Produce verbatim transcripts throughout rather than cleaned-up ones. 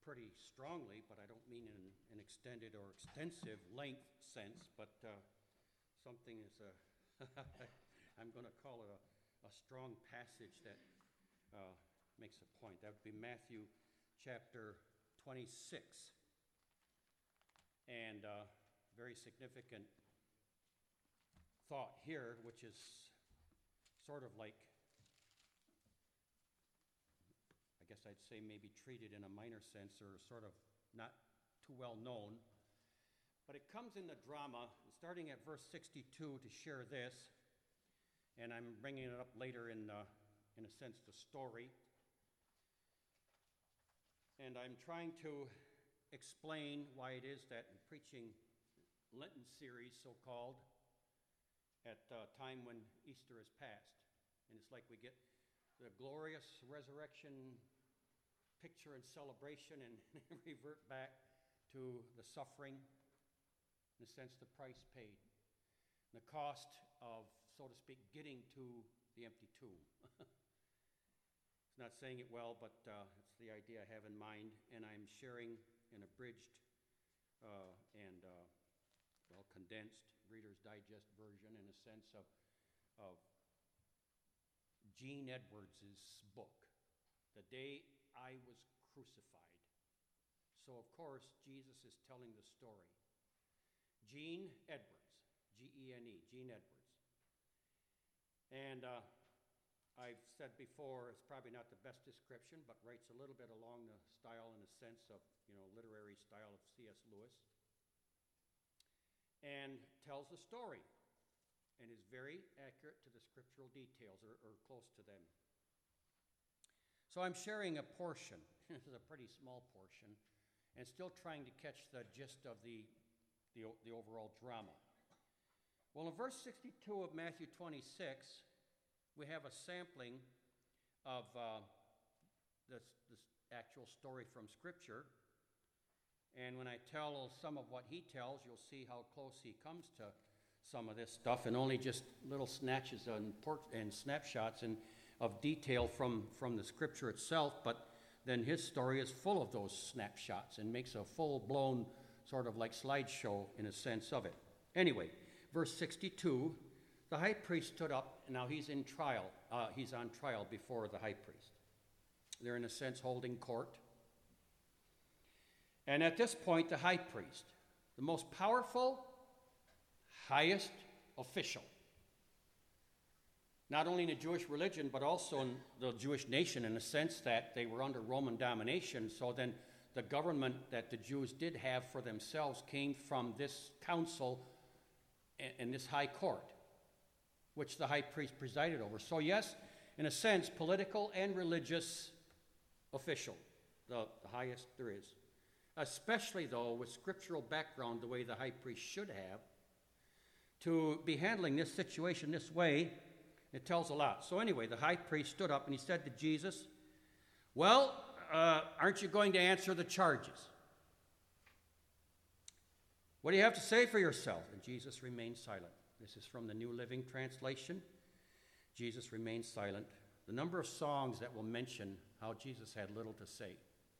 pretty strongly, but I don't mean in an extended or extensive length sense, but uh, something is a, I'm going to call it a, a strong passage that uh, makes a point. That would be Matthew chapter twenty-six. And uh, very significant thought here, which is sort of like, I guess I'd say maybe treated in a minor sense or sort of not too well known. But it comes in the drama, starting at verse sixty-two, to share this. And I'm bringing it up later in, uh, in a sense, the story. And I'm trying to explain why it is that in preaching Lenten series, so-called, at a time when Easter is past. And it's like we get the glorious resurrection picture and celebration and revert back to the suffering, in a sense, the price paid, the cost of, so to speak, getting to the empty tomb. It's not saying it well, but uh, it's the idea I have in mind, and I'm sharing an abridged uh, and, uh, well, condensed Reader's Digest version, in a sense, of, of Gene Edwards' book, The Day I Was Crucified. So, of course, Jesus is telling the story. Gene Edwards, G E N E, Gene Edwards. And uh, I've said before, it's probably not the best description, but writes a little bit along the style in a sense of, you know, literary style of C S Lewis. And tells the story, and is very accurate to the scriptural details, or, or close to them. So I'm sharing a portion. This is a pretty small portion, and still trying to catch the gist of the, the, the overall drama. Well, in verse sixty-two of Matthew twenty-six, we have a sampling of uh, this, this actual story from Scripture. And when I tell some of what he tells, you'll see how close he comes to some of this stuff, and only just little snatches and, port- and snapshots and of detail from, from the Scripture itself. But then his story is full of those snapshots and makes a full-blown sort of like slideshow in a sense of it. Anyway, verse sixty-two, the high priest stood up, and now he's in trial. Uh, he's on trial before the high priest. They're, in a sense, holding court. And at this point, the high priest, the most powerful, highest official, not only in the Jewish religion, but also in the Jewish nation, in the sense that they were under Roman domination. So then the government that the Jews did have for themselves came from this council and this high court, which the high priest presided over. So yes, in a sense, political and religious official, the, the highest there is. Especially, though, with scriptural background, the way the high priest should have, to be handling this situation this way, it tells a lot. So anyway, the high priest stood up and he said to Jesus, well, uh, aren't you going to answer the charges? What do you have to say for yourself? And Jesus remained silent. This is from the New Living Translation. Jesus remained silent. The number of songs that will mention how Jesus had little to say.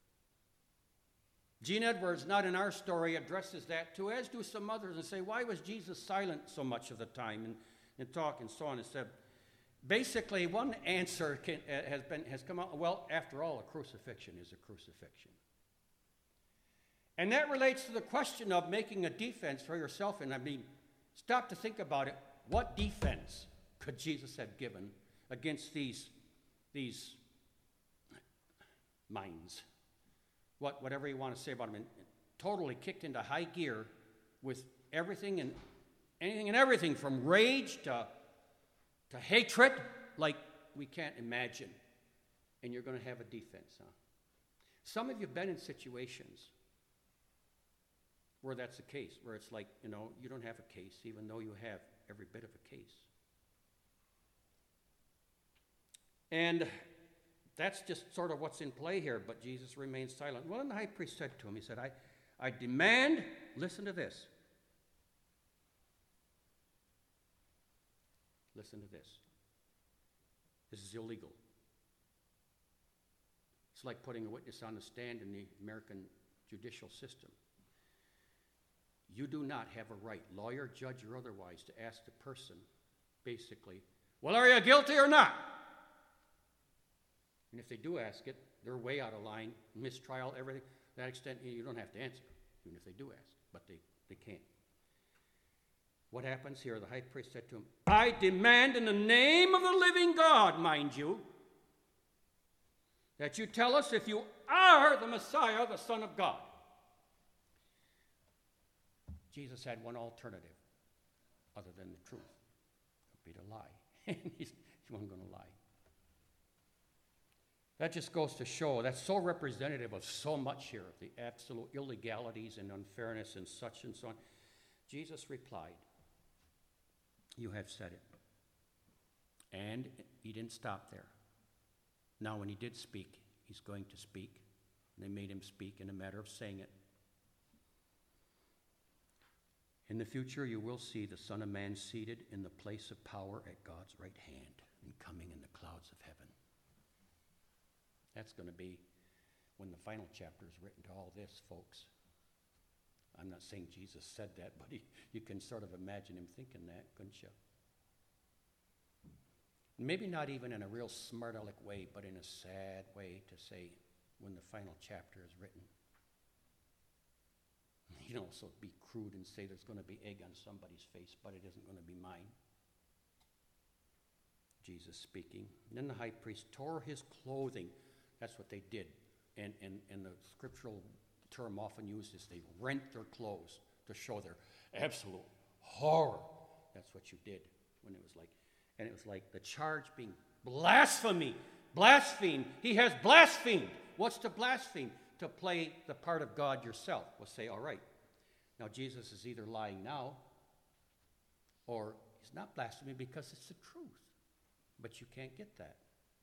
Gene Edwards, not in our story, addresses that too, as do some others, and say, why was Jesus silent so much of the time and, and talk and so on? And said, basically, one answer can, uh, has been has come out, well, after all, a crucifixion is a crucifixion. And that relates to the question of making a defense for yourself. And I mean, stop to think about it. What defense could Jesus have given against these, these minds? What, whatever you want to say about him, and totally kicked into high gear with everything and anything and everything from rage to, to hatred like we can't imagine. And you're going to have a defense, huh? Some of you have been in situations where that's the case, where it's like, you know, you don't have a case, even though you have every bit of a case. And that's just sort of what's in play here, but Jesus remained silent. Well, and the high priest said to him, he said, I, I demand, listen to this. Listen to this. This is illegal. It's like putting a witness on the stand in the American judicial system. You do not have a right, lawyer, judge, or otherwise, to ask the person, basically, well, are you guilty or not? And if they do ask it, they're way out of line, mistrial, everything. To that extent, you don't have to answer, even if they do ask, but they, they can't. What happens here? The high priest said to him, I demand in the name of the living God, mind you, that you tell us if you are the Messiah, the Son of God. Jesus had one alternative other than the truth. It would be to lie. And he wasn't going to lie. That just goes to show, that's so representative of so much here, the absolute illegalities and unfairness and such and so on. Jesus replied, you have said it. And he didn't stop there. Now, when he did speak, he's going to speak. They made him speak in a matter of saying it. In the future, you will see the Son of Man seated in the place of power at God's right hand and coming in the clouds of heaven. That's going to be when the final chapter is written to all this, folks. I'm not saying Jesus said that, but he, you can sort of imagine him thinking that, couldn't you? Maybe not even in a real smart aleck way, but in a sad way to say when the final chapter is written. You know, so be crude and say there's going to be egg on somebody's face, but it isn't going to be mine. Jesus speaking. And then the high priest tore his clothing. That's what they did. And, and, and the scriptural term often used is they rent their clothes to show their absolute horror. That's what you did when it was like, and it was like the charge being blasphemy, blaspheme. He has blasphemed. What's to blaspheme? To play the part of God yourself. We'll say, all right. Now Jesus is either lying now or he's not blaspheming because it's the truth. But you can't get that.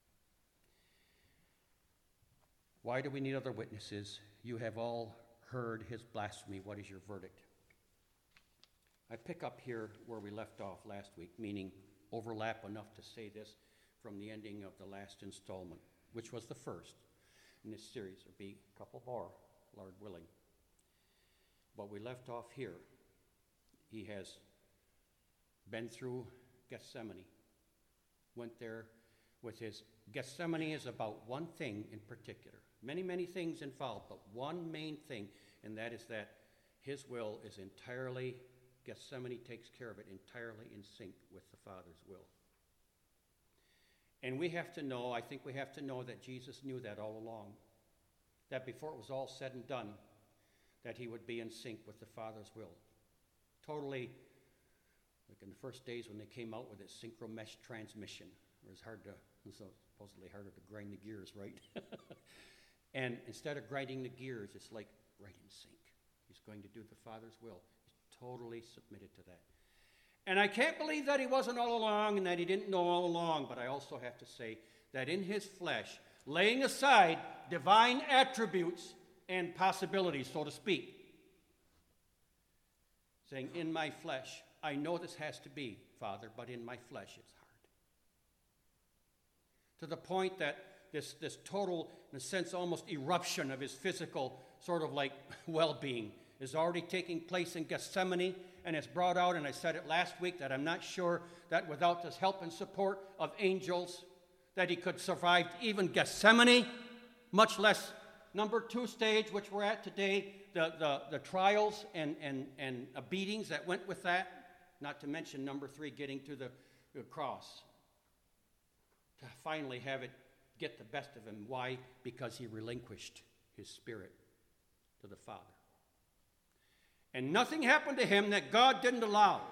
Why do we need other witnesses? You have all heard his blasphemy. What is your verdict? I pick up here where we left off last week, meaning overlap enough to say this from the ending of the last installment, which was the first in this series. There'll be a couple more, Lord willing. But we left off here. He has been through Gethsemane, went there with his, Gethsemane is about one thing in particular. Many, many things involved, but one main thing, and that is that his will is entirely, Gethsemane takes care of it entirely in sync with the Father's will. And we have to know, I think we have to know that Jesus knew that all along, that before it was all said and done, that he would be in sync with the Father's will. Totally, like in the first days when they came out with this synchro mesh transmission, it was hard to, it was supposedly harder to grind the gears, right? And instead of grinding the gears, it's like right in sync. He's going to do the Father's will. He's totally submitted to that. And I can't believe that he wasn't all along and that he didn't know all along, but I also have to say that in his flesh, laying aside divine attributes and possibilities, so to speak, saying, in my flesh, I know this has to be, Father, but in my flesh it's hard. To the point that this, this total, in a sense, almost eruption of his physical sort of like well-being is already taking place in Gethsemane, and it's brought out, and I said it last week, that I'm not sure that without the help and support of angels, that he could survive even Gethsemane, much less number two stage, which we're at today, the, the, the trials and, and, and uh, beatings that went with that, not to mention number three, getting to the, the cross, to finally have it get the best of him. Why? Because he relinquished his spirit to the Father. And nothing happened to him that God didn't allow,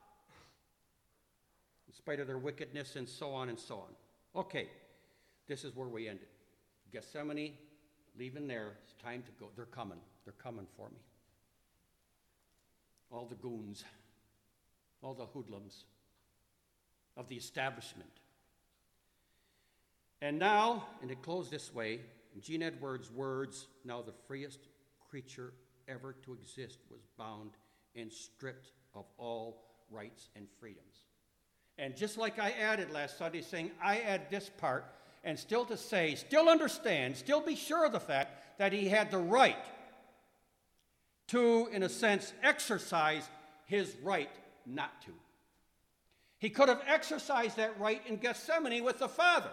in spite of their wickedness and so on and so on. Okay, this is where we ended. Gethsemane, leaving there, it's time to go. They're coming. They're coming for me. All the goons, all the hoodlums of the establishment. And now, and it closed this way, in Gene Edwards' words, now the freest creature ever to exist was bound and stripped of all rights and freedoms. And just like I added last Sunday, saying, I add this part, and still to say, still understand, still be sure of the fact that he had the right to, in a sense, exercise his right not to. He could have exercised that right in Gethsemane with the Father,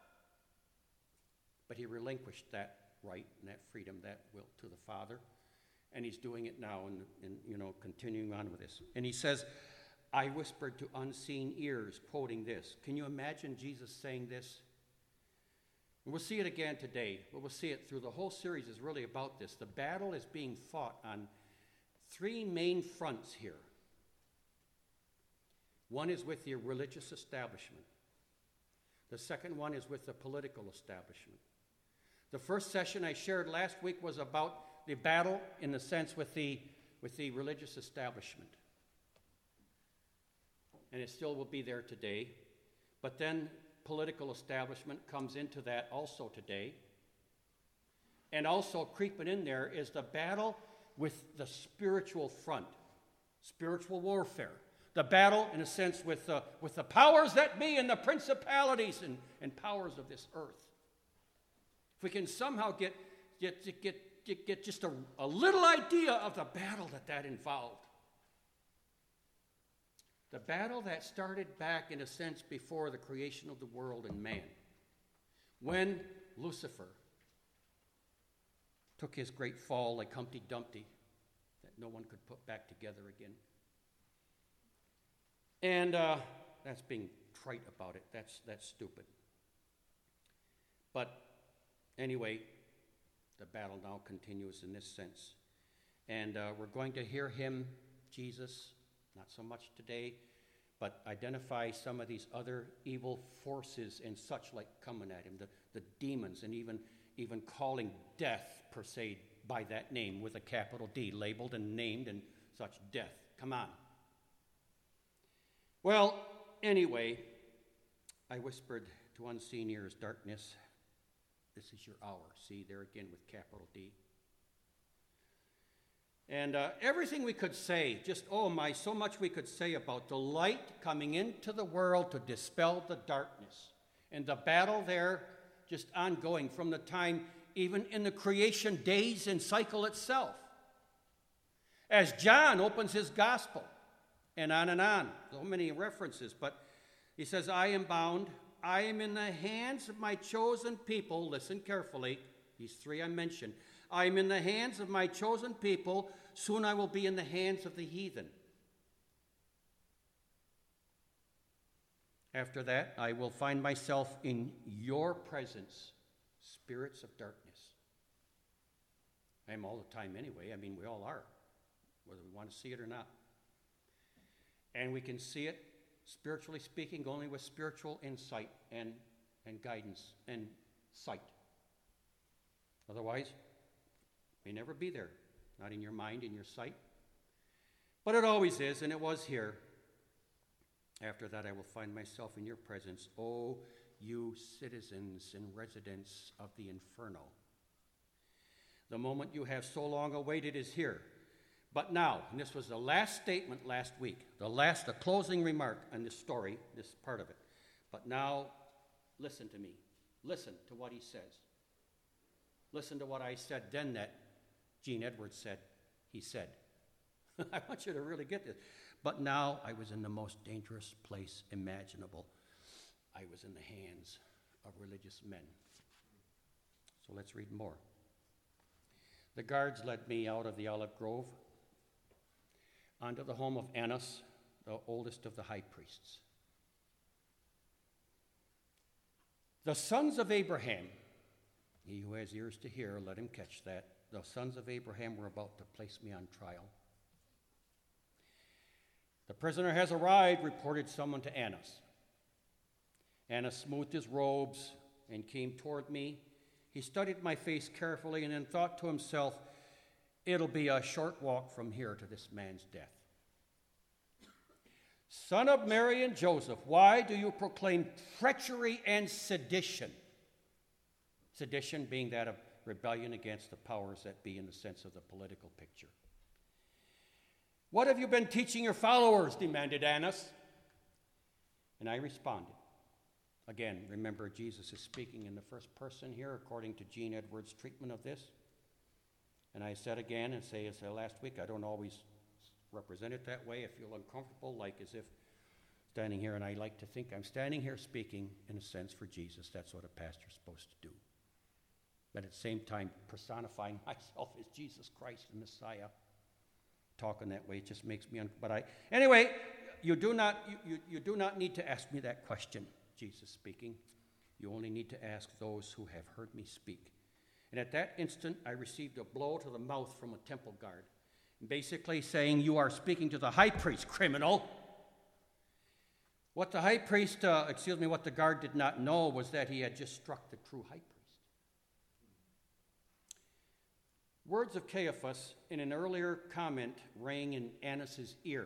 but he relinquished that right and that freedom, that will to the Father, and he's doing it now and, and you know, continuing on with this. And he says, I whispered to unseen ears, quoting this. Can you imagine Jesus saying this? And we'll see it again today, but we'll see it through the whole series is really about this. The battle is being fought on three main fronts here. One is with the religious establishment. The second one is with the political establishment. The first session I shared last week was about the battle, in a sense, with the, with the religious establishment. And it still will be there today. But then political establishment comes into that also today. And also creeping in there is the battle with the spiritual front, spiritual warfare. The battle, in a sense, with the, with the powers that be and the principalities and, and powers of this earth. If we can somehow get, get, get, get, get just a, a little idea of the battle that that involved. The battle that started back, in a sense, before the creation of the world and man. When Lucifer took his great fall like Humpty Dumpty that no one could put back together again. And uh, that's being trite about it. That's, that's stupid. But anyway, the battle now continues in this sense. And uh, we're going to hear him, Jesus, not so much today, but identify some of these other evil forces and such like coming at him, the, the demons, and even, even calling death, per se, by that name with a capital D, labeled and named and such, death. Come on. Well, anyway, I whispered to unseen ears, darkness, this is your hour. See, there again with capital D. And uh, everything we could say, just, oh my, so much we could say about the light coming into the world to dispel the darkness. And the battle there just ongoing from the time, even in the creation days and cycle itself. As John opens his gospel, and on and on, so many references, but he says, I am bound, I am in the hands of my chosen people. Listen carefully, these three I mentioned. I am in the hands of my chosen people. Soon I will be in the hands of the heathen. After that, I will find myself in your presence, spirits of darkness. I am all the time anyway. I mean, we all are, whether we want to see it or not. And we can see it, spiritually speaking, only with spiritual insight and, and guidance and sight. Otherwise, may never be there, not in your mind, in your sight. But it always is, and it was here. After that, I will find myself in your presence, O you citizens and residents of the inferno. The moment you have so long awaited is here. But now, and this was the last statement last week, the last, the closing remark on this story, this part of it. But now, listen to me. Listen to what he says. Listen to what I said then that Gene Edwards said, he said. I want you to really get this. But now I was in the most dangerous place imaginable. I was in the hands of religious men. So let's read more. The guards led me out of the olive grove onto the home of Annas, the oldest of the high priests. The sons of Abraham, he who has ears to hear, let him catch that. The sons of Abraham were about to place me on trial. The prisoner has arrived, reported someone to Annas. Annas smoothed his robes and came toward me. He studied my face carefully and then thought to himself, it'll be a short walk from here to this man's death. Son of Mary and Joseph, why do you proclaim treachery and sedition? Sedition being that of rebellion against the powers that be in the sense of the political picture. What have you been teaching your followers? Demanded Annas. And I responded, Again, remember Jesus is speaking in the first person here according to Gene Edwards' treatment of this. And I said again and say as I last week, I don't always represent it that way. I feel uncomfortable, like as if standing here, and I like to think I'm standing here speaking in a sense for Jesus. That's what a pastor's supposed to do. But at the same time, personifying myself as Jesus Christ, the Messiah. Talking that way, it just makes me un- but I anyway, you do not you, you, you do not need to ask me that question, Jesus speaking. You only need to ask those who have heard me speak. And at that instant, I received a blow to the mouth from a temple guard, basically saying, "You are speaking to the high priest, criminal." What the high priest, uh, excuse me, what the guard did not know was that he had just struck the true high priest. Words of Caiaphas in an earlier comment rang in Annas' ear.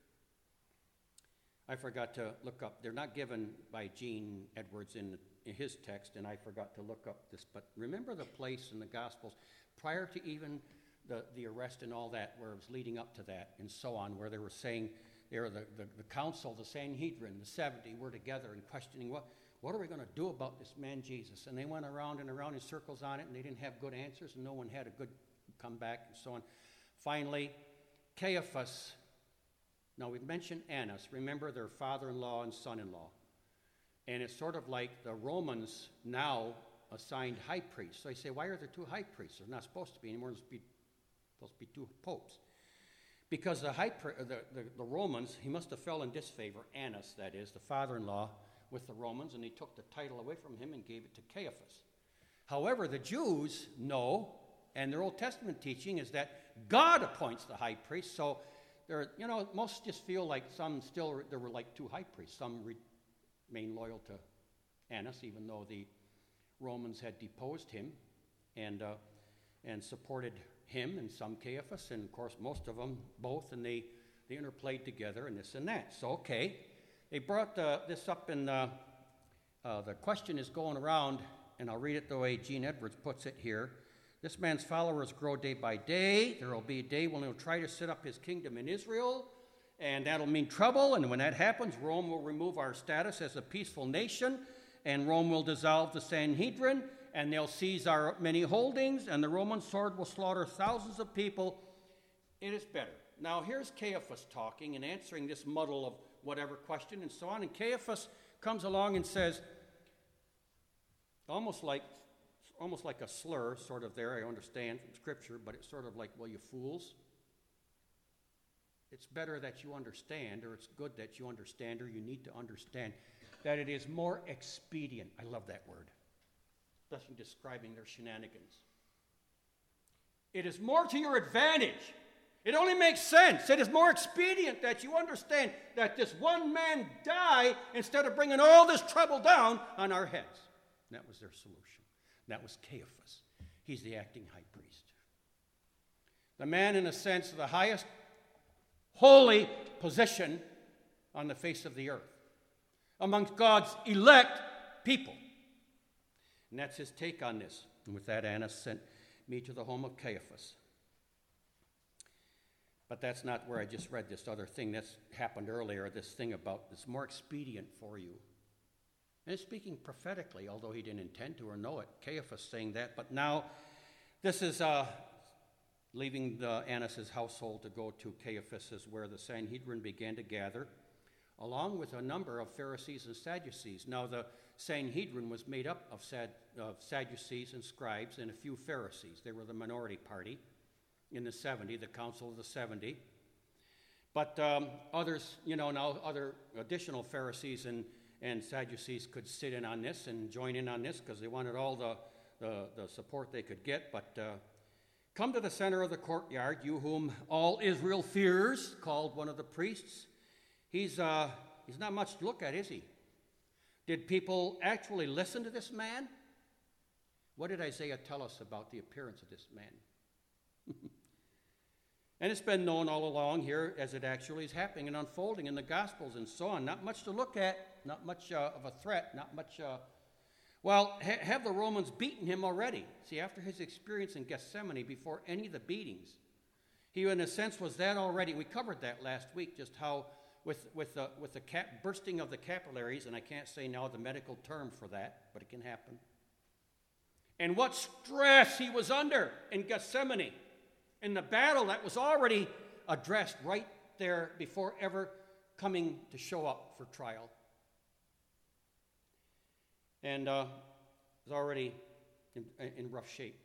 I forgot to look up. They're not given by Gene Edwards in, in his text, and I forgot to look up this. But remember the place in the Gospels prior to even the, the arrest and all that, where it was leading up to that and so on, where they were saying, there the, the, the council, the Sanhedrin, the seventy were together and questioning, what, what are we going to do about this man Jesus? And they went around and around in circles on it, and they didn't have good answers, and no one had a good comeback and so on. Finally, Caiaphas, now we've mentioned Annas. Remember, their father-in-law and son-in-law. And it's sort of like the Romans now assigned high priests. So they say, why are there two high priests? They're not supposed to be anymore. There's supposed to be two popes. Because the, high pri- the, the, the Romans, he must have fell in disfavor, Annas, that is, the father-in-law, with the Romans, and he took the title away from him and gave it to Caiaphas. However, the Jews know, and their Old Testament teaching is that God appoints the high priest. So, there, you know, most just feel like some still, there were like two high priests. Some remain loyal to Annas, even though the Romans had deposed him and uh, and supported him, and some Caiaphas, and of course most of them both, and they, they interplayed together and this and that. So, okay, they brought uh, this up, and uh, uh, the question is going around, and I'll read it the way Gene Edwards puts it here. This man's followers grow day by day. There will be a day when he'll try to set up his kingdom in Israel, and that'll mean trouble, and when that happens, Rome will remove our status as a peaceful nation, and Rome will dissolve the Sanhedrin, and they'll seize our many holdings, and the Roman sword will slaughter thousands of people. It is better. Now, here's Caiaphas talking and answering this muddle of whatever question and so on, and Caiaphas comes along and says, almost like almost like a slur, sort of there, I understand from Scripture, but it's sort of like, well, you fools. It's better that you understand, or it's good that you understand, or you need to understand that it is more expedient. I love that word, especially describing their shenanigans. It is more to your advantage. It only makes sense. It is more expedient that you understand that this one man die instead of bringing all this trouble down on our heads. And that was their solution. That was Caiaphas. He's the acting high priest. The man, in a sense, of the highest holy position on the face of the earth, amongst God's elect people. And that's his take on this. And with that, Annas sent me to the home of Caiaphas. But that's not where I just read this other thing that's happened earlier, this thing about it's more expedient for you. And it's speaking prophetically, although he didn't intend to or know it. Caiaphas saying that. But now, this is uh, leaving the Annas' household to go to Caiaphas, where the Sanhedrin began to gather, along with a number of Pharisees and Sadducees. Now, the Sanhedrin was made up of, Sad, of Sadducees and scribes and a few Pharisees. They were the minority party in the seventy, the Council of the seventy. But um, others, you know, now other additional Pharisees and, and Sadducees could sit in on this and join in on this because they wanted all the, the, the support they could get. But uh, come to the center of the courtyard, you whom all Israel fears, called one of the priests. He's, uh, he's not much to look at, is he? Did people actually listen to this man? What did Isaiah tell us about the appearance of this man? And it's been known all along here as it actually is happening and unfolding in the Gospels and so on. Not much to look at, not much uh, of a threat, not much... Uh, well, ha- have the Romans beaten him already? See, after his experience in Gethsemane, before any of the beatings, he in a sense was that already. We covered that last week, just how with, with, the, with the cap, bursting of the capillaries, and I can't say now the medical term for that, but it can happen. And what stress he was under in Gethsemane, in the battle that was already addressed right there before ever coming to show up for trial. And uh, was already in, in rough shape.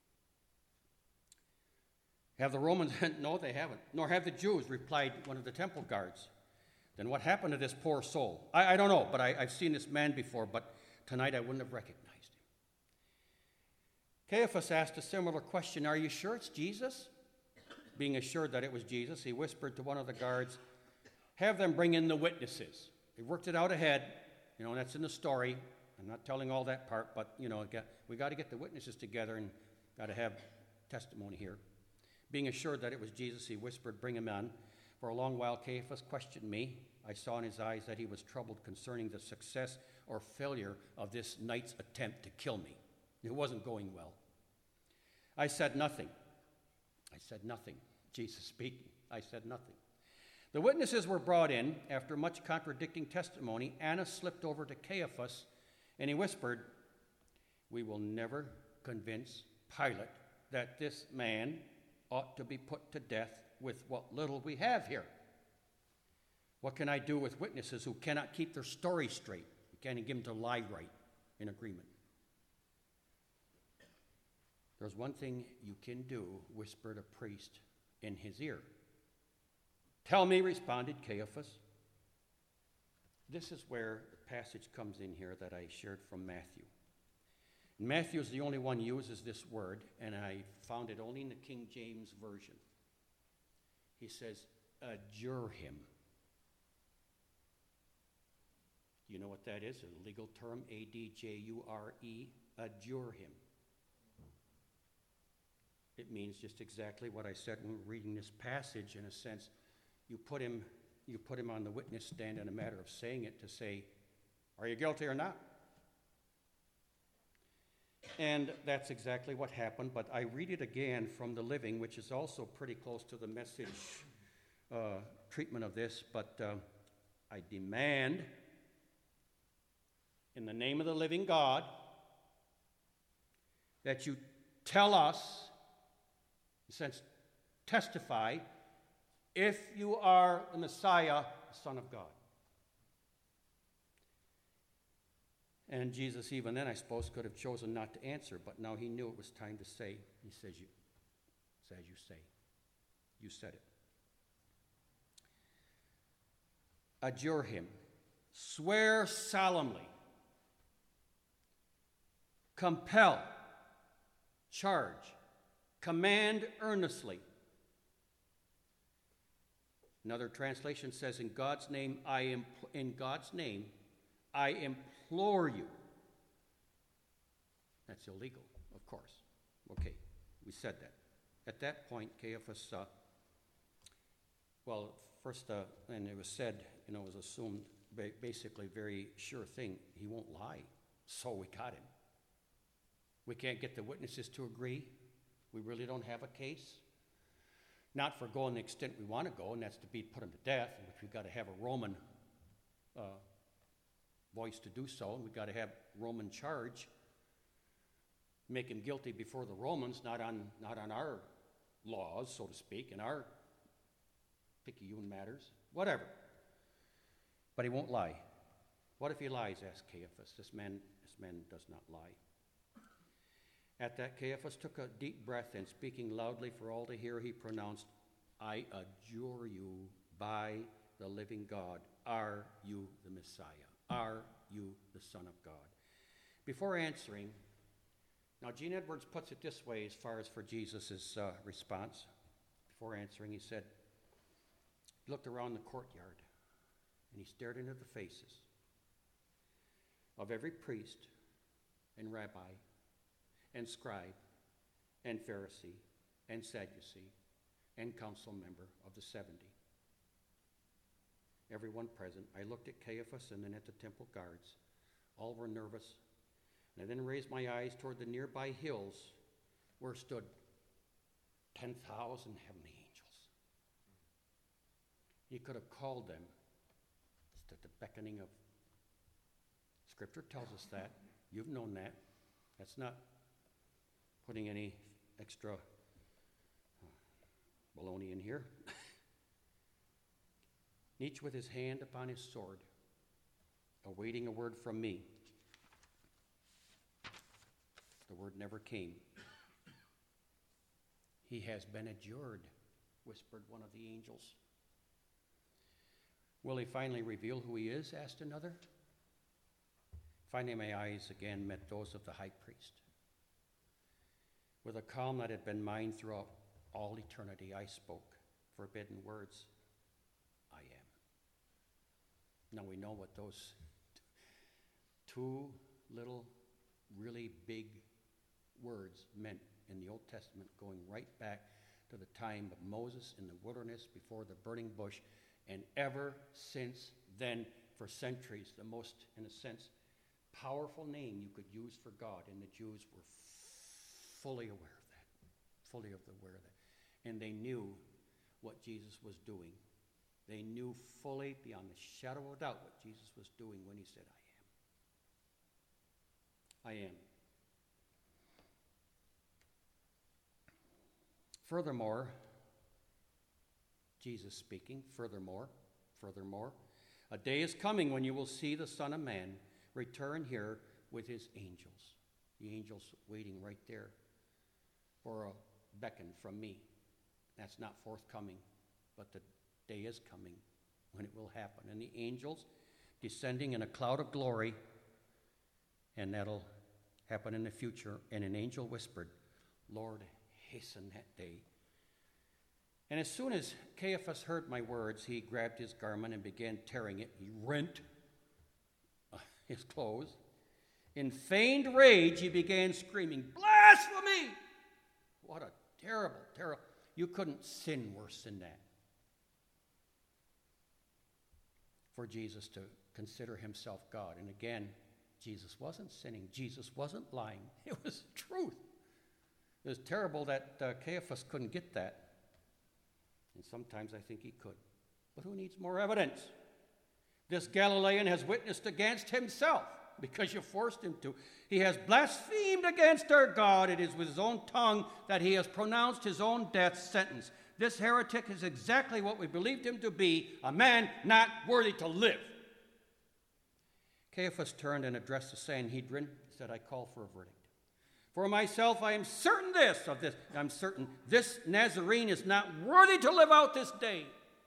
Have the Romans? No, they haven't. Nor have the Jews, replied one of the temple guards. Then what happened to this poor soul? I, I don't know, but I, I've seen this man before, but tonight I wouldn't have recognized him. Caiaphas asked a similar question. Are you sure it's Jesus? Being assured that it was Jesus, he whispered to one of the guards, have them bring in the witnesses. They worked it out ahead. You know, that's in the story. I'm not telling all that part, but, you know, we got to get the witnesses together and got to have testimony here. Being assured that it was Jesus, he whispered, bring him in. For a long while, Caiaphas questioned me. I saw in his eyes that he was troubled concerning the success or failure of this night's attempt to kill me. It wasn't going well. I said nothing. I said nothing. Jesus speaking. I said nothing. The witnesses were brought in. After much contradicting testimony, Annas slipped over to Caiaphas, and he whispered, we will never convince Pilate that this man ought to be put to death with what little we have here. What can I do with witnesses who cannot keep their story straight? You can't even get them to lie right in agreement. There's one thing you can do, whispered a priest in his ear. Tell me, responded Caiaphas. This is where the passage comes in here that I shared from Matthew. Matthew is the only one who uses this word, and I found it only in the King James Version. He says, adjure him. You know what that is? A legal term, A D J U R E, adjure him. It means just exactly what I said when reading this passage. In a sense, you put him, you put him on the witness stand in a matter of saying it to say, are you guilty or not? And that's exactly what happened, but I read it again from the Living, which is also pretty close to the Message uh, treatment of this, but uh, I demand, in the name of the living God, that you tell us, in a sense, testify, if you are the Messiah, the Son of God. And Jesus, even then, I suppose, could have chosen not to answer, but now he knew it was time to say. He says, you, it's as you say. You said it. Adjure him. Swear solemnly. Compel. Charge. Command earnestly. Another translation says, in God's name, I am in God's name, I implore you. That's illegal, of course. Okay, we said that. At that point, Caiaphas, uh, well, first, uh, and it was said, you know, it was assumed, ba- basically, very sure thing, he won't lie. So we got him. We can't get the witnesses to agree. We really don't have a case. Not for going the extent we want to go, and that's to be put him to death, which we've got to have a Roman uh, voice to do so, and we've got to have Roman charge, make him guilty before the Romans, not on not on our laws, so to speak, in our picayune matters, whatever. But he won't lie. What if he lies? Asked Caiaphas. This man, this man does not lie. At that, Caiaphas took a deep breath and, speaking loudly for all to hear, he pronounced, I adjure you by the living God, are you the Messiah? Are you the Son of God? Before answering, now Gene Edwards puts it this way as far as for Jesus' uh, response. Before answering, he said, he looked around the courtyard and he stared into the faces of every priest and rabbi and scribe and Pharisee and Sadducee and council member of the seventy. Everyone present. I looked at Caiaphas and then at the temple guards. All were nervous. And I then raised my eyes toward the nearby hills where stood ten thousand heavenly angels. He could have called them at the beckoning of. Scripture tells us that. You've known that. That's not putting any extra baloney in here. Each with his hand upon his sword, awaiting a word from me. The word never came. He has been adjured, whispered one of the angels. Will he finally reveal who he is? Asked another. Finally, my eyes again met those of the high priest. With a calm that had been mine throughout all eternity, I spoke forbidden words. I am. Now we know what those two little, really big words meant in the Old Testament, going right back to the time of Moses in the wilderness before the burning bush, and ever since then, for centuries, the most, in a sense, powerful name you could use for God, and the Jews were fully aware of that, fully aware of that. And they knew what Jesus was doing. They knew fully, beyond the shadow of a doubt, what Jesus was doing when he said, I am. I am. Furthermore, Jesus speaking, furthermore, furthermore, a day is coming when you will see the Son of Man return here with his angels. The angels waiting right there for a beckon from me. That's not forthcoming, but the day is coming when it will happen. And the angels descending in a cloud of glory, and that'll happen in the future. And an angel whispered, Lord, hasten that day. And as soon as Caiaphas heard my words, he grabbed his garment and began tearing it. He rent his clothes. In feigned rage, he began screaming, blasphemy! What a terrible, terrible. You couldn't sin worse than that. For Jesus to consider himself God. And again, Jesus wasn't sinning. Jesus wasn't lying. It was truth. It was terrible that uh, Caiaphas couldn't get that. And sometimes I think he could. But who needs more evidence? This Galilean has witnessed against himself because you forced him to. He has blasphemed against our God. It is with his own tongue that he has pronounced his own death sentence. This heretic is exactly what we believed him to be, a man not worthy to live. Caiaphas turned and addressed the Sanhedrin, said, I call for a verdict. For myself, I am certain this, of this, I'm certain this Nazarene is not worthy to live out this day.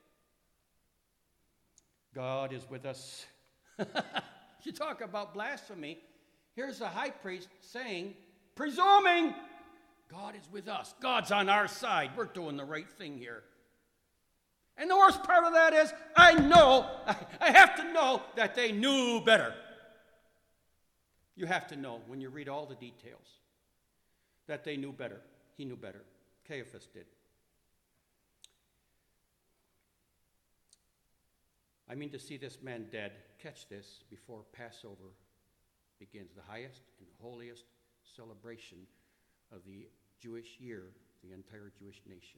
God is with us. You talk about blasphemy. Here's the high priest saying, presuming, God is with us. God's on our side. We're doing the right thing here. And the worst part of that is, I know, I have to know that they knew better. You have to know when you read all the details that they knew better. He knew better. Caiaphas did. I mean to see this man dead. Catch this before Passover begins, the highest and holiest celebration of the Jewish year, the entire Jewish nation.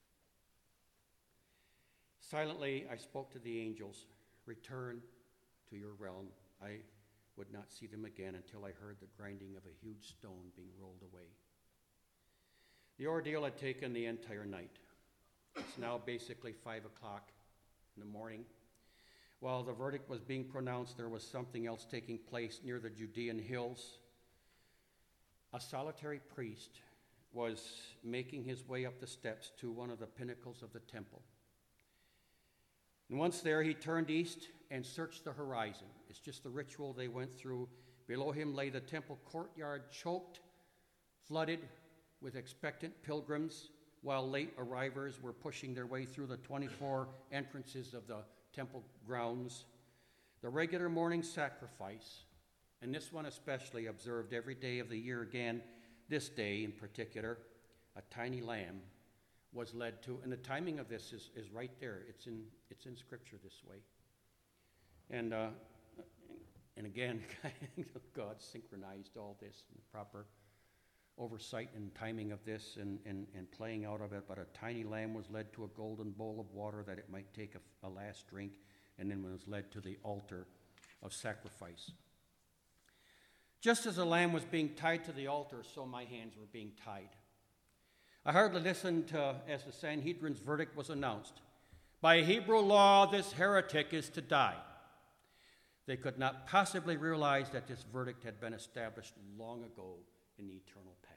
Silently, I spoke to the angels, return to your realm. I would not see them again until I heard the grinding of a huge stone being rolled away. The ordeal had taken the entire night. It's now basically five o'clock in the morning. While the verdict was being pronounced, there was something else taking place near the Judean hills. A solitary priest was making his way up the steps to one of the pinnacles of the temple. And once there, he turned east and searched the horizon. It's just the ritual they went through. Below him lay the temple courtyard, choked, flooded with expectant pilgrims, while late arrivers were pushing their way through the twenty-four entrances of the temple grounds. The regular morning sacrifice, and this one especially observed every day of the year again, this day in particular, a tiny lamb was led to, and the timing of this is, is right there. It's in it's in Scripture this way. And uh, and again, God synchronized all this in the proper oversight and timing of this and, and, and playing out of it. But a tiny lamb was led to a golden bowl of water that it might take a, a last drink and then was led to the altar of sacrifice. Just as the lamb was being tied to the altar, so my hands were being tied. I hardly listened to, as the Sanhedrin's verdict was announced. By Hebrew law, this heretic is to die. They could not possibly realize that this verdict had been established long ago in the eternal past.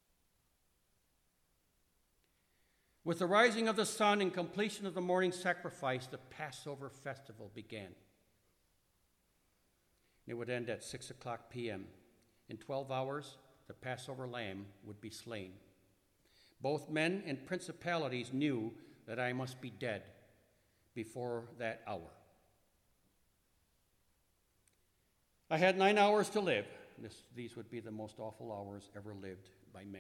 With the rising of the sun and completion of the morning sacrifice, the Passover festival began. It would end at six o'clock p.m. In twelve hours, the Passover lamb would be slain. Both men and principalities knew that I must be dead before that hour. I had nine hours to live. This, these would be the most awful hours ever lived by man.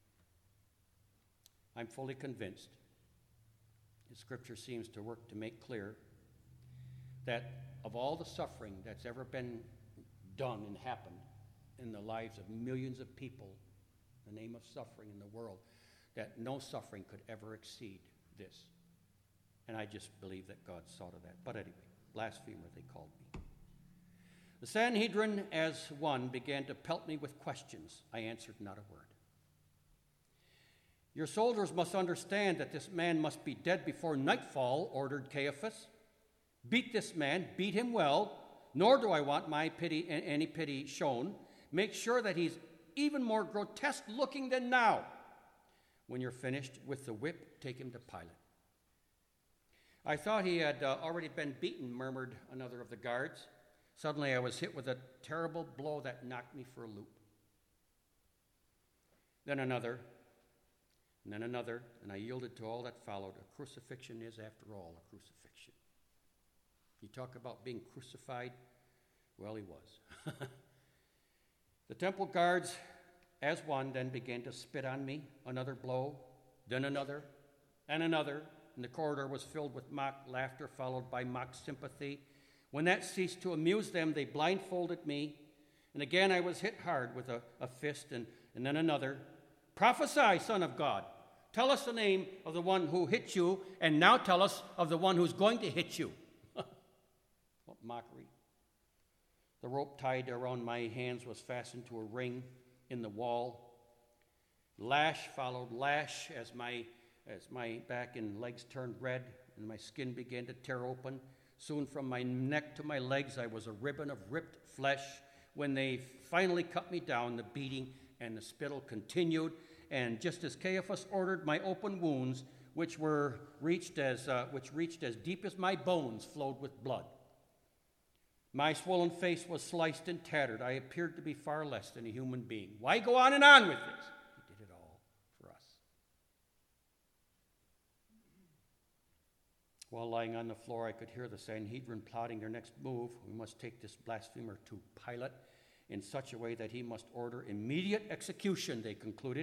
I'm fully convinced, the Scripture seems to work to make clear, that of all the suffering that's ever been done and happened in the lives of millions of people, the name of suffering in the world, that no suffering could ever exceed this. And I just believe that God saw to that. But anyway, blasphemer, they called me. The Sanhedrin, as one, began to pelt me with questions. I answered not a word. Your soldiers must understand that this man must be dead before nightfall, ordered Caiaphas. Beat this man, beat him well, nor do I want my pity, any pity shown. Make sure that he's even more grotesque looking than now. When you're finished with the whip, take him to Pilate. I thought he had uh, already been beaten, murmured another of the guards. Suddenly I was hit with a terrible blow that knocked me for a loop. Then another, and then another, and I yielded to all that followed. A crucifixion is, after all, a crucifixion. You talk about being crucified? Well, he was. The temple guards, as one, then began to spit on me. Another blow, then another, and another. And the corridor was filled with mock laughter, followed by mock sympathy. When that ceased to amuse them, they blindfolded me. And again I was hit hard with a, a fist, and, and then another. Prophesy, Son of God. Tell us the name of the one who hit you, and now tell us of the one who's going to hit you. What mockery. The rope tied around my hands was fastened to a ring in the wall. Lash followed lash as my, as my back and legs turned red and my skin began to tear open. Soon from my neck to my legs I was a ribbon of ripped flesh. When they finally cut me down, the beating and the spittle continued, and just as Caiaphas ordered, my open wounds, which were reached as uh, which reached as deep as my bones, flowed with blood. My swollen face was sliced and tattered. I appeared to be far less than a human being. Why go on and on with this? He did it all for us. While lying on the floor, I could hear the Sanhedrin plotting their next move. We must take this blasphemer to Pilate in such a way that he must order immediate execution, they concluded.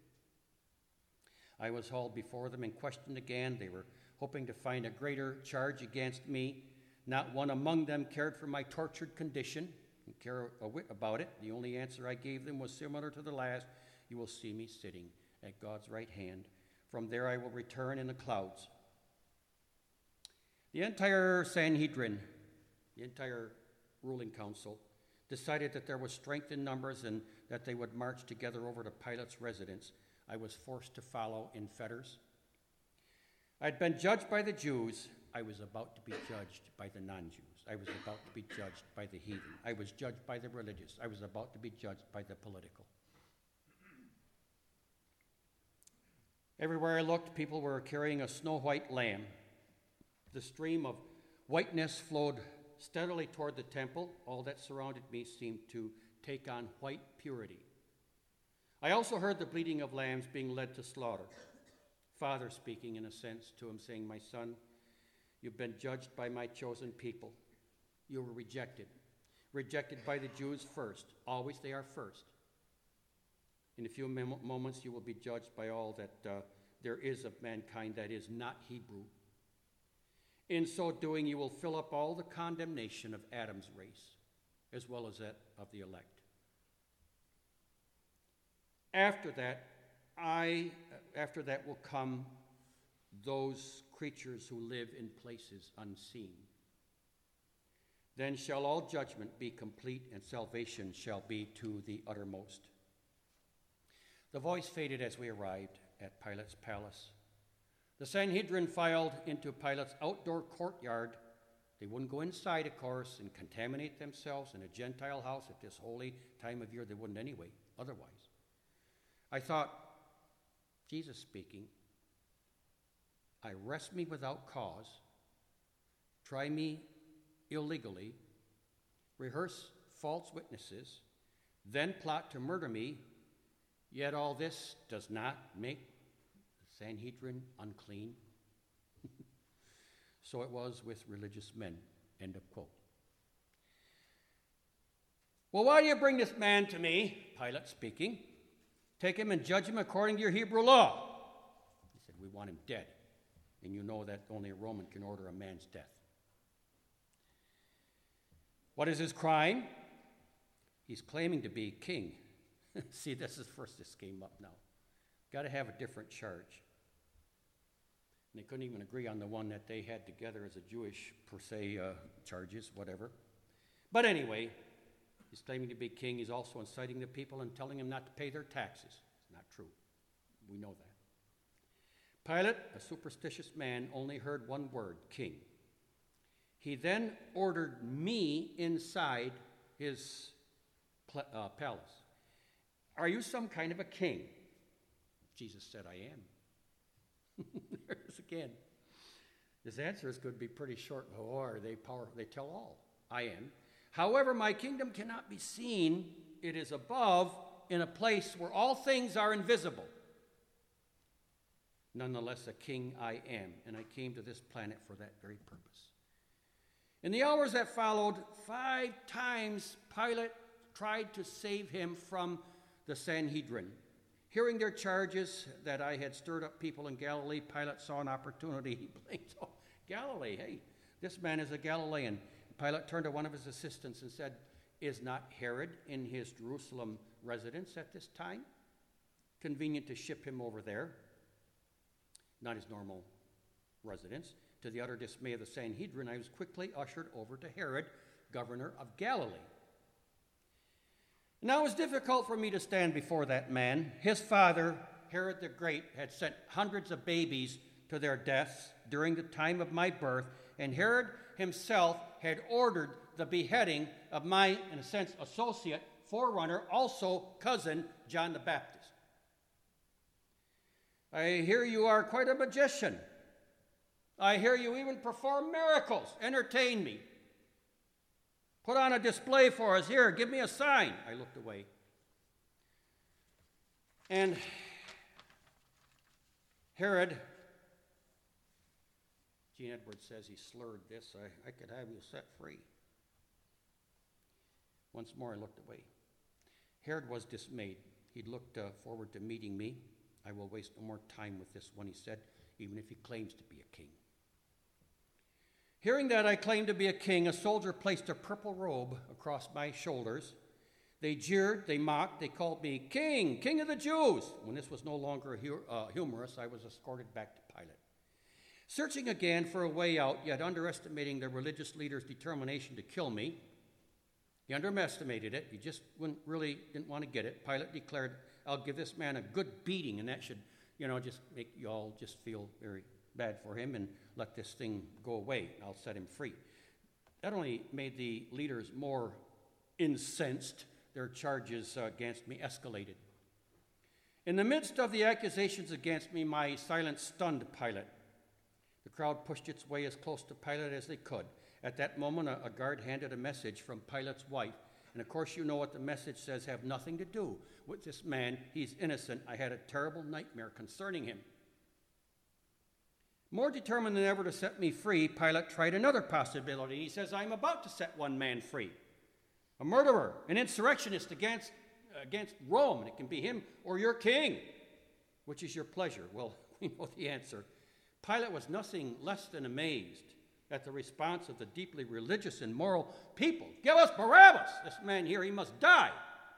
I was hauled before them and questioned again. They were hoping to find a greater charge against me. Not one among them cared for my tortured condition and care a whit about it. The only answer I gave them was similar to the last. You will see me sitting at God's right hand. From there I will return in the clouds. The entire Sanhedrin, the entire ruling council, decided that there was strength in numbers and that they would march together over to Pilate's residence. I was forced to follow in fetters. I'd been judged by the Jews. I was about to be judged by the non-Jews. I was about to be judged by the heathen. I was judged by the religious. I was about to be judged by the political. Everywhere I looked, people were carrying a snow-white lamb. The stream of whiteness flowed steadily toward the temple. All that surrounded me seemed to take on white purity. I also heard the bleating of lambs being led to slaughter. Father speaking, in a sense, to him, saying, "My son, you've been judged by my chosen people. You were rejected. Rejected by the Jews first. Always they are first. In a few mem- moments you will be judged by all that uh, there is of mankind that is not Hebrew. In so doing, you will fill up all the condemnation of Adam's race, as well as that of the elect. After that, I, after that will come those creatures who live in places unseen. Then shall all judgment be complete, and salvation shall be to the uttermost. The voice faded as we arrived at Pilate's palace. The Sanhedrin filed into Pilate's outdoor courtyard. They wouldn't go inside, of course, and contaminate themselves in a Gentile house at this holy time of year. They wouldn't anyway, otherwise. I thought, Jesus speaking, I arrest me without cause, try me illegally, rehearse false witnesses, then plot to murder me, yet all this does not make the Sanhedrin unclean. So it was with religious men. End of quote. Well, why do you bring this man to me? Pilate speaking. Take him and judge him according to your Hebrew law. He said, we want him dead. And you know that only a Roman can order a man's death. What is his crime? He's claiming to be king. See, this is first this came up now. Got to have a different charge. And they couldn't even agree on the one that they had together as a Jewish, per se, uh, charges, whatever. But anyway, he's claiming to be king. He's also inciting the people and telling them not to pay their taxes. It's not true. We know that. Pilate, a superstitious man, only heard one word, king. He then ordered me inside his pl- uh, palace. Are you some kind of a king? Jesus said, I am. There's again. His answers could be pretty short. Oh, are they power? They tell all. I am. However, my kingdom cannot be seen. It is above, in a place where all things are invisible. Nonetheless, a king I am, and I came to this planet for that very purpose. In the hours that followed, five times Pilate tried to save him from the Sanhedrin. Hearing their charges that I had stirred up people in Galilee, Pilate saw an opportunity. He blinked. Oh, Galilee, hey, this man is a Galilean. Pilate turned to one of his assistants and said, is not Herod in his Jerusalem residence at this time? Convenient to ship him over there. Not his normal residence. To the utter dismay of the Sanhedrin, I was quickly ushered over to Herod, governor of Galilee. Now it was difficult for me to stand before that man. His father, Herod the Great, had sent hundreds of babies to their deaths during the time of my birth, and Herod himself had ordered the beheading of my, in a sense, associate, forerunner, also cousin, John the Baptist. I hear you are quite a magician. I hear you even perform miracles. Entertain me. Put on a display for us. Here, give me a sign. I looked away. And Herod, Gene Edwards says he slurred this. I, I could have you set free. Once more, I looked away. Herod was dismayed. He'd looked uh, forward to meeting me. I will waste no more time with this one, he said, even if he claims to be a king. Hearing that I claimed to be a king, a soldier placed a purple robe across my shoulders. They jeered, they mocked, they called me king, king of the Jews. When this was no longer hu- uh, humorous, I was escorted back to Pilate. Searching again for a way out, yet underestimating the religious leader's determination to kill me, he underestimated it. He just wouldn't, really didn't want to get it. Pilate declared, I'll give this man a good beating, and that should, you know, just make you all just feel very bad for him and let this thing go away. I'll set him free. That only made the leaders more incensed. Their charges uh, against me escalated. In the midst of the accusations against me, my silence stunned Pilate. The crowd pushed its way as close to Pilate as they could. At that moment, a, a guard handed a message from Pilate's wife. And of course, you know what the message says, have nothing to do with this man. He's innocent. I had a terrible nightmare concerning him. More determined than ever to set me free, Pilate tried another possibility. He says, I'm about to set one man free. A murderer, an insurrectionist against, against Rome. And it can be him or your king. Which is your pleasure? Well, we know the answer. Pilate was nothing less than amazed at the response of the deeply religious and moral people. Give us Barabbas! This man here, he must die.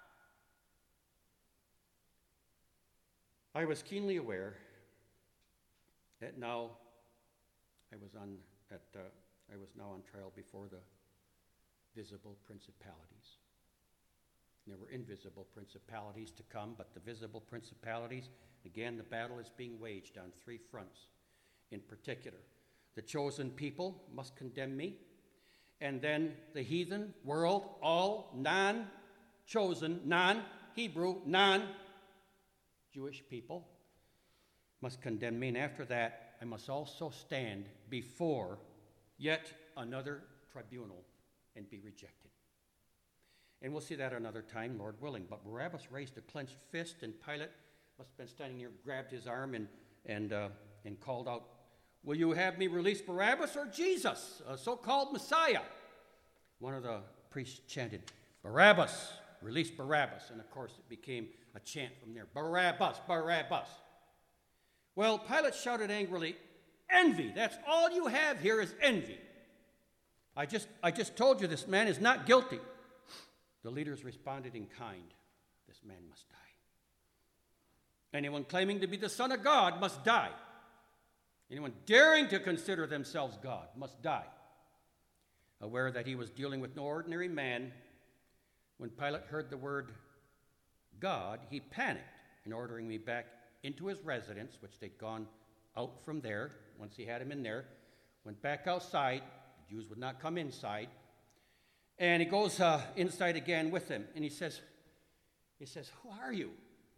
I was keenly aware that now I was on at uh, I was now on trial before the visible principalities. There were invisible principalities to come, but the visible principalities, again, the battle is being waged on three fronts in particular. The chosen people must condemn me, and then the heathen world, all non-chosen, non-Hebrew, non-Jewish people must condemn me, and after that, I must also stand before yet another tribunal and be rejected. And we'll see that another time, Lord willing. But Barabbas raised a clenched fist, and Pilate must have been standing near, grabbed his arm and, and, uh, and called out, "Will you have me release Barabbas or Jesus, a so-called Messiah?" One of the priests chanted, "Barabbas, release Barabbas." And of course it became a chant from there, "Barabbas, Barabbas." Well, Pilate shouted angrily, "Envy, that's all you have here is envy. I just, I just told you this man is not guilty." The leaders responded in kind, "This man must die. Anyone claiming to be the Son of God must die. Anyone daring to consider themselves God must die." Aware that he was dealing with no ordinary man, when Pilate heard the word God, he panicked in ordering me back into his residence, which they'd gone out from there once he had him in there, went back outside. The Jews would not come inside. And he goes uh, inside again with him, and he says, he says, "Who are you?"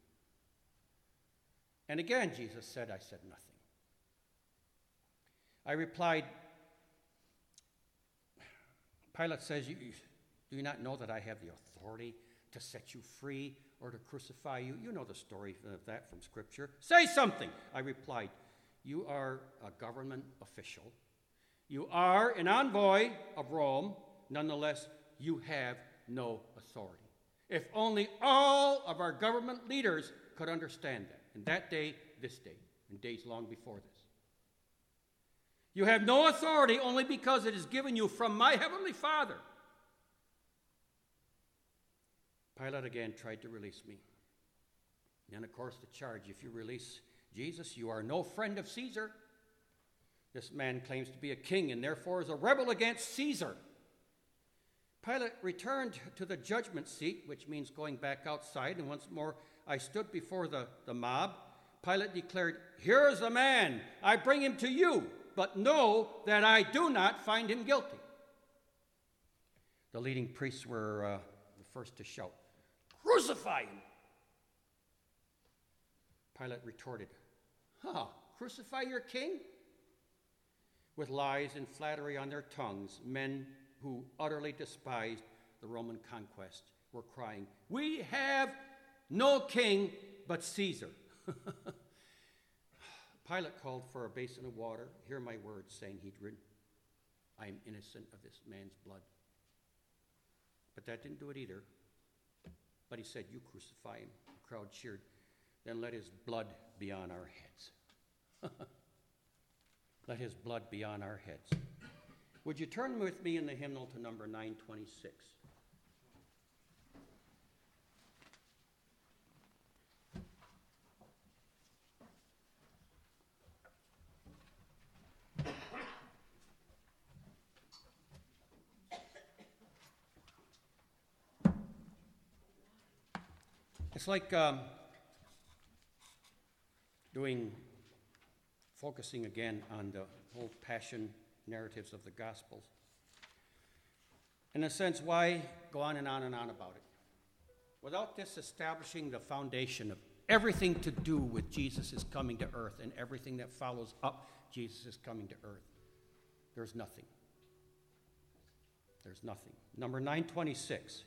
And again Jesus said, "I said nothing." I replied, Pilate says, you, you, "Do you not know that I have the authority to set you free or to crucify you?" You know the story of that from Scripture. "Say something." I replied, "You are a government official. You are an envoy of Rome. Nonetheless, you have no authority." If only all of our government leaders could understand that. And that day, this day, and days long before this. You have no authority only because it is given you from my heavenly Father. Pilate again tried to release me. And of course, the charge, if you release Jesus, you are no friend of Caesar. This man claims to be a king and therefore is a rebel against Caesar. Pilate returned to the judgment seat, which means going back outside, and once more I stood before the, the mob. Pilate declared, "Here is the man. I bring him to you, but know that I do not find him guilty." The leading priests were uh, the first to shout, "Crucify him!" Pilate retorted, "Huh, crucify your king?" With lies and flattery on their tongues, men who utterly despised the Roman conquest were crying, "We have no king but Caesar." Pilate called for a basin of water. "Hear my words, Sanhedrin. I am innocent of this man's blood." But that didn't do it either. But he said, "You crucify him." The crowd cheered. "Then let his blood be on our heads." Let his blood be on our heads. Would you turn with me in the hymnal to number nine twenty-six? It's like um, doing, focusing again on the whole passion narratives of the Gospels. In a sense, why go on and on and on about it? Without this establishing the foundation of everything to do with Jesus' coming to earth and everything that follows up Jesus' coming to earth, there's nothing. There's nothing. Number nine twenty-six.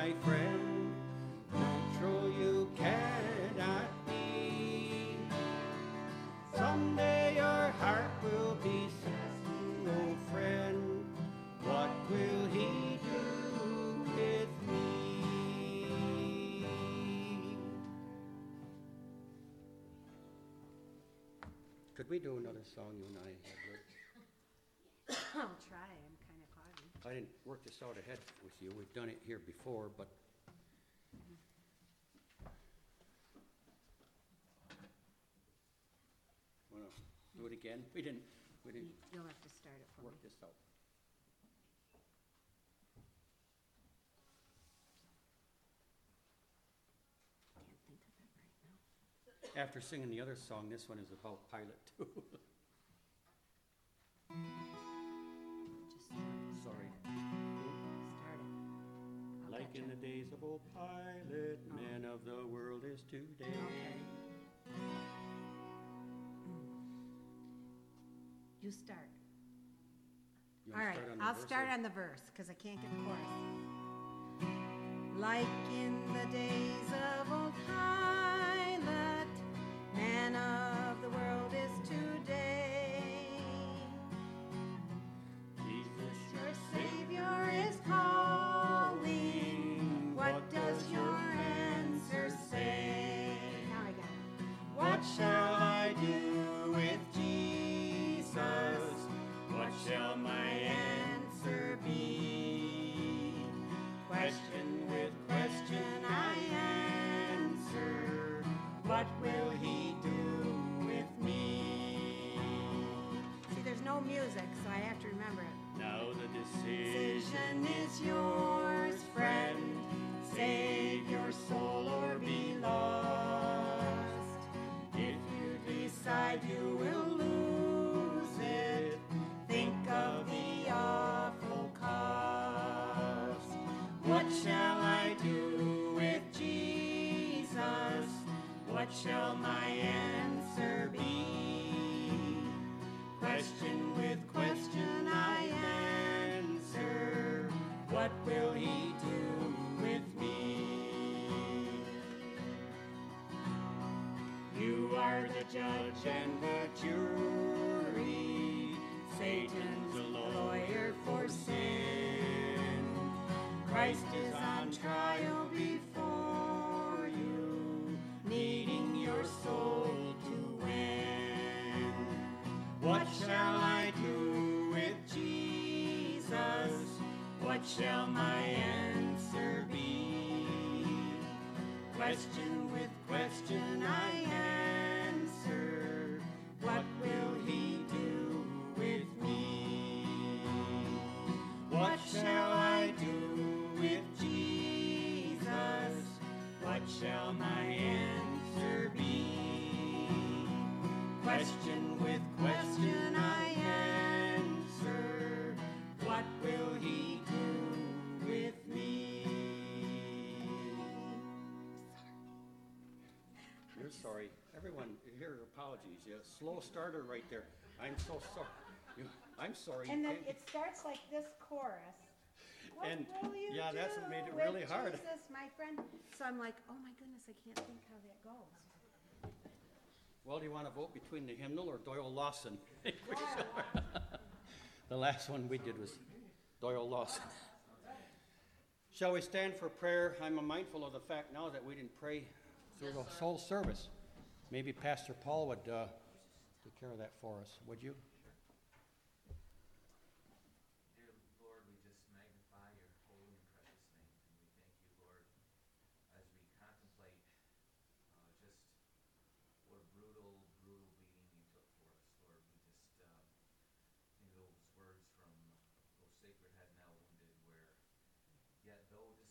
my friend, neutral you cannot be. Someday your heart will be set, oh friend, what will he do with me? Could we do another song you and I had written? I'll try, I'm kind of cloudy. I didn't work this out ahead with you. We've done it here before, but wanna do it again? We didn't, we didn't You'll have to start it for me. work this out. Can't think of it right now. After singing the other song, this one is about Pilate too. Just start, Sorry. start it. Start it. I'll Like catch in the up. days of old Pilate, man of the world is today. Okay. You start. You All wanna right, start on the I'll verse start or- on the verse, because I can't get the chorus. Like in the days of old Pilate, man of the world is today. Jesus, Your Savior is calling. What does your answer say? Now I got it. what shall I do with Jesus? What shall my answer be? Question with question I answer. What will he do with me? See, there's no music, so I have to remember it. Now the decision Decision is yours, friend. Save your soul or be lost. If you decide you will lose it, think of the awful cost. What shall I do with Jesus? What shall my answer be? Question with question I answer. What will he do with me? You are the judge and the jury. Satan's a lawyer for sin. Christ is on trial before you, needing your soul to win. What shall I do with Jesus? What shall my answer be? Question with question I answer. What will he do with me? What shall I do with Jesus? What shall my answer be? Question with question I answer. What will he do with me? You're sorry. Everyone, here, apologies. Yeah, slow starter right there. I'm so sorry. You- I'm sorry. And you then can't- it starts like this chorus. What And, will you yeah, that's what do made it with really hard. Jesus, my friend? So I'm like, oh my goodness, I can't think how that goes. Well, do you want to vote between the hymnal or Doyle Lawson? The last one we did was Doyle Lawson. Shall we stand for prayer? I'm mindful of the fact now that we didn't pray through the whole service. Maybe Pastor Paul would uh, take care of that for us, would you? Dear Lord, we just magnify your holy and precious name, and we thank you, Lord, as we contemplate uh, just what a brutal, brutal beating you took for us, Lord. We just uh, think of those words from "O Sacred Head Now Wounded," where yet though